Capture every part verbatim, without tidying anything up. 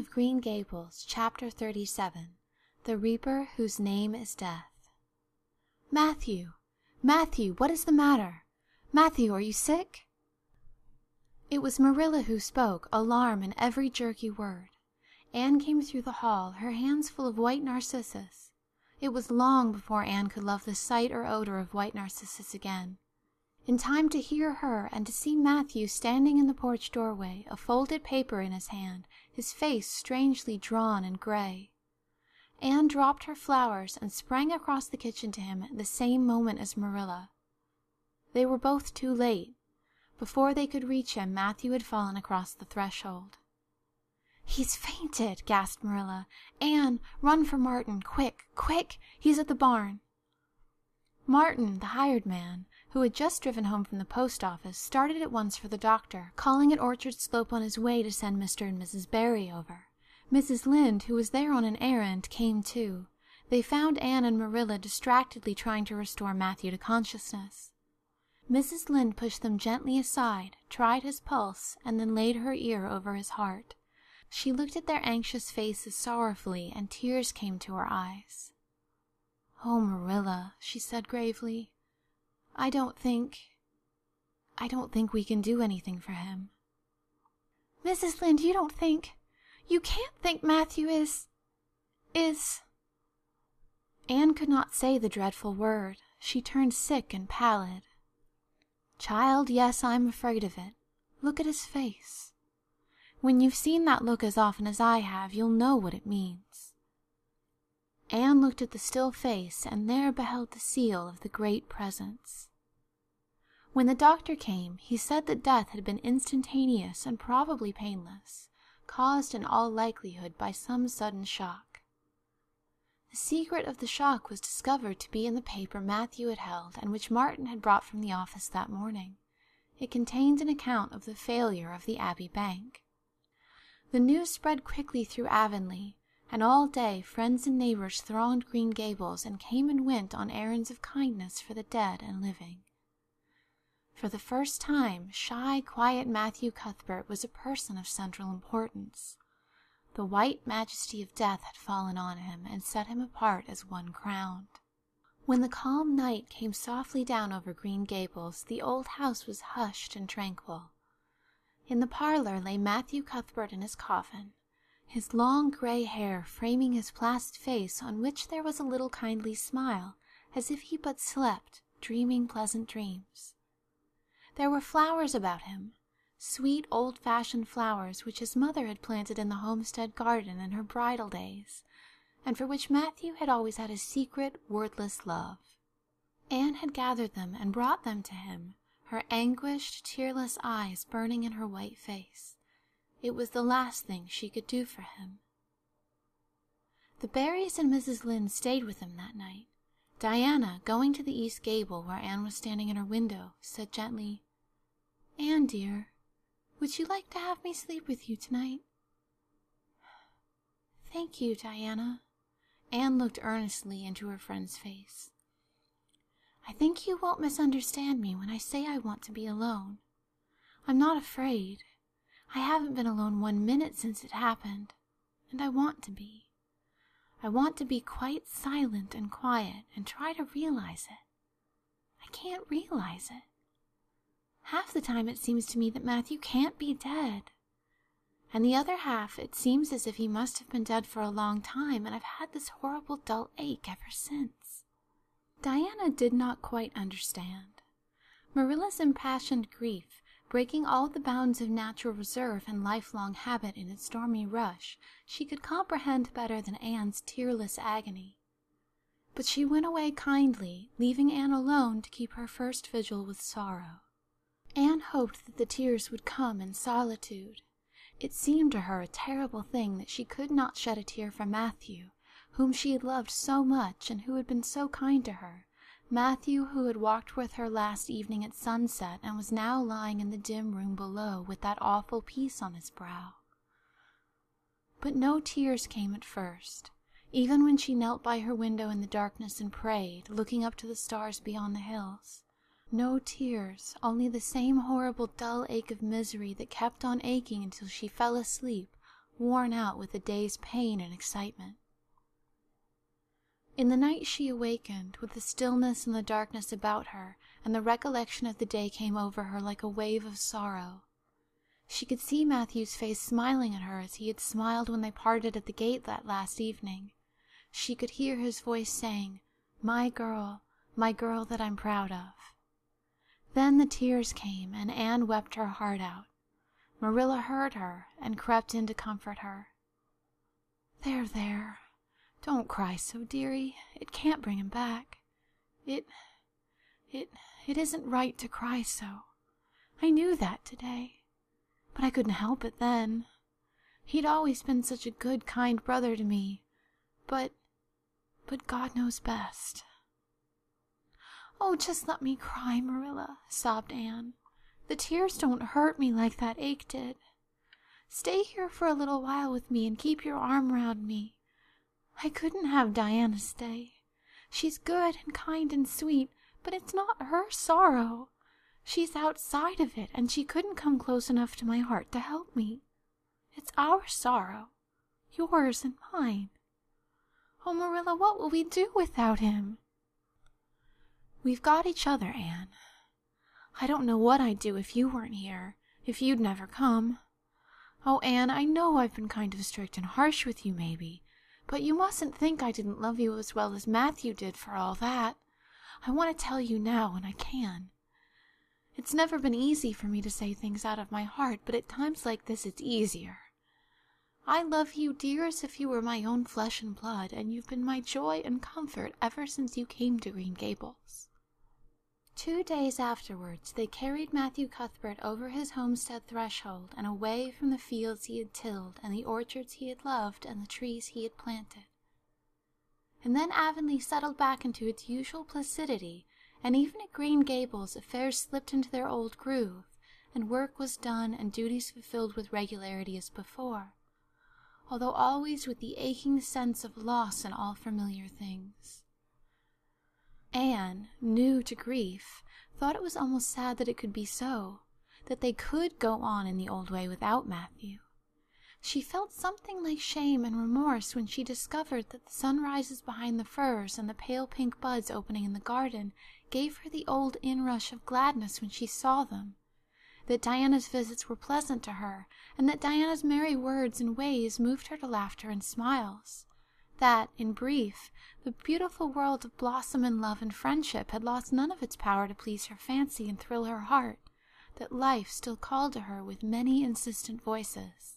of Green Gables, Chapter thirty-seven. The Reaper Whose Name is Death. Matthew! Matthew, what is the matter? Matthew, are you sick? It was Marilla who spoke, alarm in every jerky word. Anne came through the hall, her hands full of white narcissus. It was long before Anne could love the sight or odor of white narcissus again. In time to hear her and to see Matthew standing in the porch doorway, a folded paper in his hand, his face strangely drawn and gray. Anne dropped her flowers and sprang across the kitchen to him at the same moment as Marilla. They were both too late. Before they could reach him, Matthew had fallen across the threshold. "He's fainted," gasped Marilla. "Anne, run for Martin, quick, quick! He's at the barn." Martin, the hired man, who had just driven home from the post office, started at once for the doctor, calling at Orchard Slope on his way to send Mister and Missus Barry over. Missus Lynde, who was there on an errand, came too. They found Anne and Marilla distractedly trying to restore Matthew to consciousness. Missus Lynde pushed them gently aside, tried his pulse, and then laid her ear over his heart. She looked at their anxious faces sorrowfully, and tears came to her eyes. "Oh, Marilla," she said gravely, I don't think... I don't think we can do anything for him." "Missus Lynde, you don't think... You can't think Matthew is... is..." Anne could not say the dreadful word. She turned sick and pallid. "Child, yes, I'm afraid of it. Look at his face. When you've seen that look as often as I have, you'll know what it means." Anne looked at the still face, and there beheld the seal of the Great Presence. When the doctor came, he said that death had been instantaneous and probably painless, caused in all likelihood by some sudden shock. The secret of the shock was discovered to be in the paper Matthew had held and which Martin had brought from the office that morning. It contained an account of the failure of the Abbey Bank. The news spread quickly through Avonlea, and all day friends and neighbors thronged Green Gables and came and went on errands of kindness for the dead and living. For the first time, shy, quiet Matthew Cuthbert was a person of central importance. The white majesty of death had fallen on him and set him apart as one crowned. When the calm night came softly down over Green Gables, the old house was hushed and tranquil. In the parlor lay Matthew Cuthbert in his coffin, his long gray hair framing his placid face, on which there was a little kindly smile, as if he but slept, dreaming pleasant dreams. There were flowers about him, sweet old-fashioned flowers which his mother had planted in the homestead garden in her bridal days, and for which Matthew had always had a secret, wordless love. Anne had gathered them and brought them to him, her anguished, tearless eyes burning in her white face. It was the last thing she could do for him. The Barrys and Missus Lynde stayed with him that night. Diana, going to the east gable where Anne was standing in her window, said gently, "Anne, dear, would you like to have me sleep with you tonight?" "Thank you, Diana." Anne looked earnestly into her friend's face. "I think you won't misunderstand me when I say I want to be alone. I'm not afraid. I haven't been alone one minute since it happened, and I want to be. I want to be quite silent and quiet and try to realize it. I can't realize it. Half the time it seems to me that Matthew can't be dead, and the other half it seems as if he must have been dead for a long time, and I've had this horrible dull ache ever since." Diana did not quite understand. Marilla's impassioned grief, breaking all the bounds of natural reserve and lifelong habit in its stormy rush, she could comprehend better than Anne's tearless agony. But she went away kindly, leaving Anne alone to keep her first vigil with sorrow. Anne hoped that the tears would come in solitude. It seemed to her a terrible thing that she could not shed a tear for Matthew, whom she had loved so much and who had been so kind to her, Matthew who had walked with her last evening at sunset and was now lying in the dim room below with that awful peace on his brow. But no tears came at first, even when she knelt by her window in the darkness and prayed, looking up to the stars beyond the hills. No tears, only the same horrible dull ache of misery that kept on aching until she fell asleep, worn out with the day's pain and excitement. In the night she awakened, with the stillness and the darkness about her, and the recollection of the day came over her like a wave of sorrow. She could see Matthew's face smiling at her as he had smiled when they parted at the gate that last evening. She could hear his voice saying, "My girl, my girl that I'm proud of." Then the tears came, and Anne wept her heart out. Marilla heard her and crept in to comfort her. "There, there. Don't cry so, dearie. It can't bring him back. It, it, it isn't right to cry so. I knew that today. But I couldn't help it then. He'd always been such a good, kind brother to me. But, but God knows best." "Oh, just let me cry, Marilla," sobbed Anne. "The tears don't hurt me like that ache did. Stay here for a little while with me and keep your arm round me. I couldn't have Diana stay. She's good and kind and sweet, but it's not her sorrow. She's outside of it, and she couldn't come close enough to my heart to help me. It's our sorrow, yours and mine. Oh, Marilla, what will we do without him?" "We've got each other, Anne. I don't know what I'd do if you weren't here, if you'd never come. Oh, Anne, I know I've been kind of strict and harsh with you, maybe, but you mustn't think I didn't love you as well as Matthew did for all that. I want to tell you now, and I can. It's never been easy for me to say things out of my heart, but at times like this it's easier. I love you, dear, as if you were my own flesh and blood, and you've been my joy and comfort ever since you came to Green Gables." Two days afterwards they carried Matthew Cuthbert over his homestead threshold and away from the fields he had tilled and the orchards he had loved and the trees he had planted. And then Avonlea settled back into its usual placidity, and even at Green Gables affairs slipped into their old groove, and work was done and duties fulfilled with regularity as before, although always with the aching sense of loss in all familiar things. Anne, new to grief, thought it was almost sad that it could be so, that they could go on in the old way without Matthew. She felt something like shame and remorse when she discovered that the sunrises behind the firs and the pale pink buds opening in the garden gave her the old inrush of gladness when she saw them, that Diana's visits were pleasant to her, and that Diana's merry words and ways moved her to laughter and smiles, that, in brief, the beautiful world of blossom and love and friendship had lost none of its power to please her fancy and thrill her heart, that life still called to her with many insistent voices.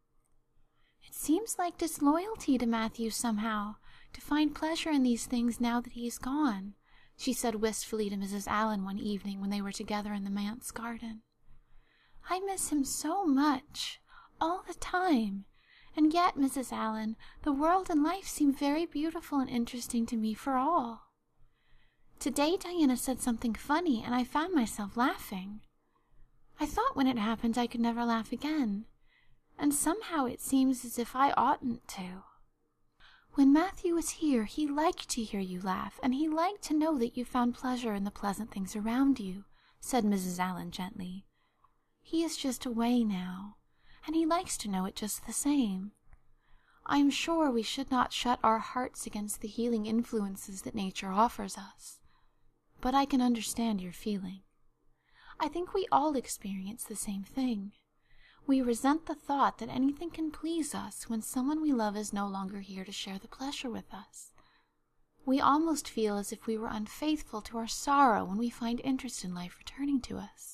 "It seems like disloyalty to Matthew somehow, to find pleasure in these things now that he is gone," she said wistfully to Missus Allen one evening when they were together in the manse garden. "I miss him so much, all the time. And yet, Missus Allen, the world and life seem very beautiful and interesting to me for all. Today Diana said something funny, and I found myself laughing. I thought when it happened I could never laugh again, and somehow it seems as if I oughtn't to. When Matthew was here, he liked to hear you laugh, and he liked to know that you found pleasure in the pleasant things around you," said Missus Allen gently. "He is just away now, and he likes to know it just the same. I am sure we should not shut our hearts against the healing influences that nature offers us, but I can understand your feeling. I think we all experience the same thing. We resent the thought that anything can please us when someone we love is no longer here to share the pleasure with us. We almost feel as if we were unfaithful to our sorrow when we find interest in life returning to us.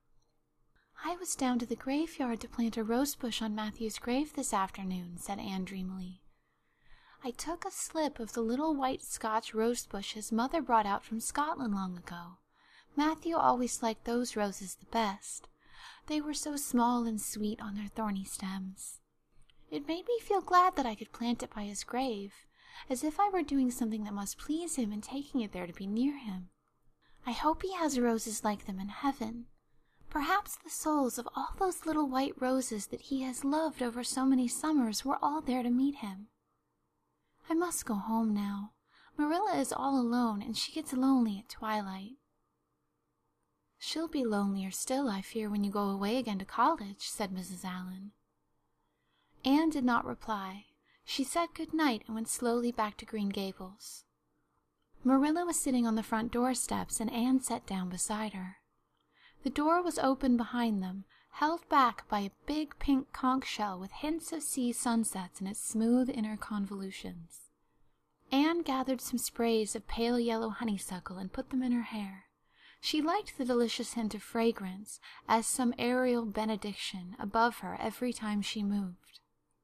"I was down to the graveyard to plant a rose bush on Matthew's grave this afternoon," said Anne dreamily. "I took a slip of the little white Scotch rose bush his mother brought out from Scotland long ago. Matthew always liked those roses the best. They were so small and sweet on their thorny stems. It made me feel glad that I could plant it by his grave, as if I were doing something that must please him and taking it there to be near him. I hope he has roses like them in heaven. Perhaps the souls of all those little white roses that he has loved over so many summers were all there to meet him. I must go home now. Marilla is all alone, and she gets lonely at twilight." "She'll be lonelier still, I fear, when you go away again to college," said Missus Allen. Anne did not reply. She said good night and went slowly back to Green Gables. Marilla was sitting on the front door steps, and Anne sat down beside her. The door was open behind them, held back by a big pink conch shell with hints of sea sunsets in its smooth inner convolutions. Anne gathered some sprays of pale yellow honeysuckle and put them in her hair. She liked the delicious hint of fragrance as some aerial benediction above her every time she moved.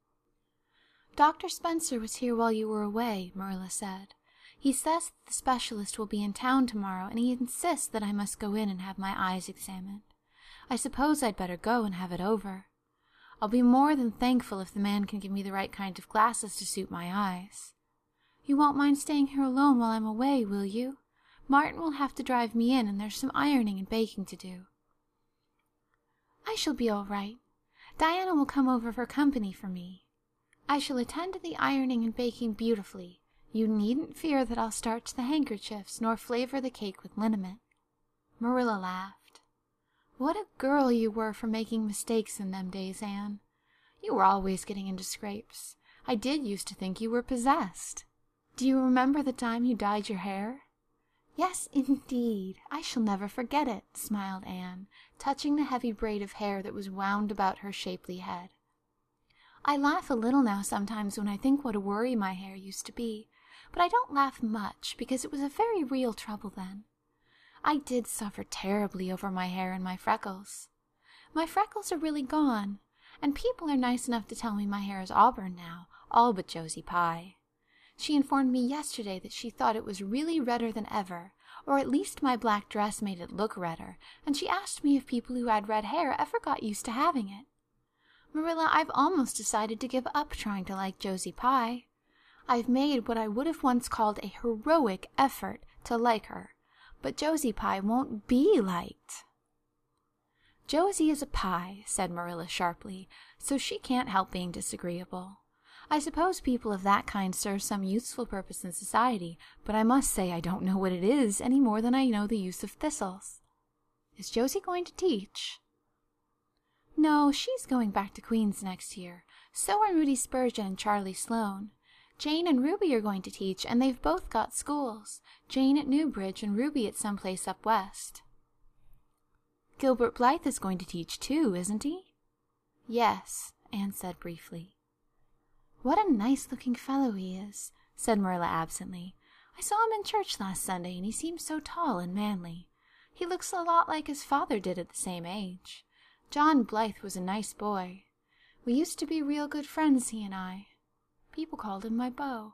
"Doctor Spencer was here while you were away," Marilla said. "He says that the specialist will be in town tomorrow, and he insists that I must go in and have my eyes examined. I suppose I'd better go and have it over. I'll be more than thankful if the man can give me the right kind of glasses to suit my eyes. You won't mind staying here alone while I'm away, will you? Martin will have to drive me in, and there's some ironing and baking to do." "I shall be all right. Diana will come over for company for me. I shall attend to the ironing and baking beautifully. You needn't fear that I'll starch the handkerchiefs nor flavor the cake with liniment." Marilla laughed. "What a girl you were for making mistakes in them days, Anne. You were always getting into scrapes. I did used to think you were possessed. Do you remember the time you dyed your hair?" "Yes, indeed. I shall never forget it," smiled Anne, touching the heavy braid of hair that was wound about her shapely head. "I laugh a little now sometimes when I think what a worry my hair used to be, but I don't laugh much because it was a very real trouble then. I did suffer terribly over my hair and my freckles. My freckles are really gone, and people are nice enough to tell me my hair is auburn now, all but Josie Pye. She informed me yesterday that she thought it was really redder than ever, or at least my black dress made it look redder, and she asked me if people who had red hair ever got used to having it. Marilla, I've almost decided to give up trying to like Josie Pye. I've made what I would have once called a heroic effort to like her, but Josie Pye won't be liked." "Josie is a Pye," said Marilla sharply, "so she can't help being disagreeable. I suppose people of that kind serve some useful purpose in society, but I must say I don't know what it is any more than I know the use of thistles. Is Josie going to teach?" "No, she's going back to Queen's next year. So are Moody Spurgeon and Charlie Sloane. Jane and Ruby are going to teach, and they've both got schools, Jane at Newbridge and Ruby at some place up west." "Gilbert Blythe is going to teach too, isn't he?" "Yes," Anne said briefly. "What a nice-looking fellow he is," said Marilla absently. "I saw him in church last Sunday, and he seemed so tall and manly. He looks a lot like his father did at the same age. John Blythe was a nice boy. We used to be real good friends, he and I. People called him my beau."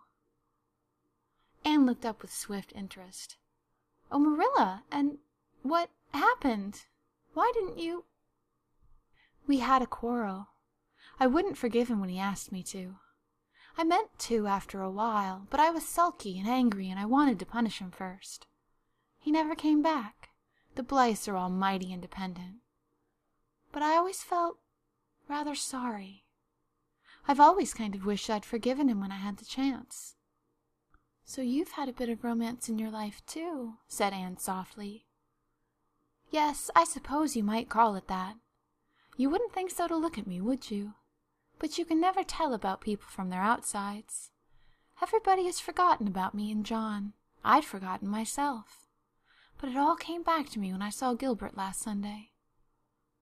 Anne looked up with swift interest. "Oh, Marilla, and what happened? Why didn't you—" "We had a quarrel. I wouldn't forgive him when he asked me to. I meant to after a while, but I was sulky and angry, and I wanted to punish him first. He never came back. The Blythes are all mighty independent. But I always felt rather sorry. I've always kind of wished I'd forgiven him when I had the chance." "So you've had a bit of romance in your life, too," said Anne softly. "Yes, I suppose you might call it that. You wouldn't think so to look at me, would you? But you can never tell about people from their outsides. Everybody has forgotten about me and John. I'd forgotten myself. But it all came back to me when I saw Gilbert last Sunday.